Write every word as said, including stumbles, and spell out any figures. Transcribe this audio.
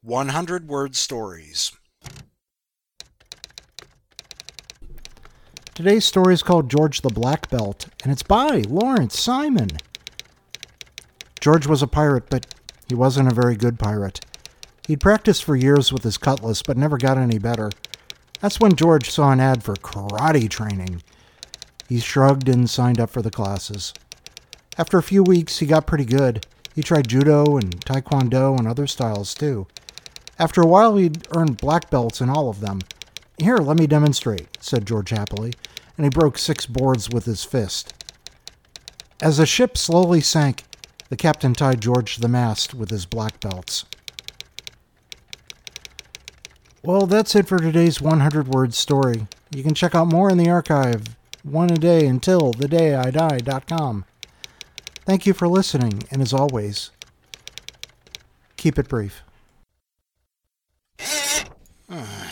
one hundred word stories. Today's story is called George the Black Belt, and it's by Lawrence Simon. George was a pirate, but he wasn't a very good pirate. He'd practiced for years with his cutlass, but never got any better. That's when George saw an ad for karate training. He shrugged and signed up for the classes. After a few weeks, he got pretty good. He tried judo and taekwondo and other styles too. After a while, he'd earned black belts in all of them. "Here, let me demonstrate," said George happily, and he broke six boards with his fist. As the ship slowly sank, the captain tied George to the mast with his black belts. Well, that's it for today's one hundred word story. You can check out more in the archive, one a day until the day I die dot com. Thank you for listening, and as always, keep it brief. Uh.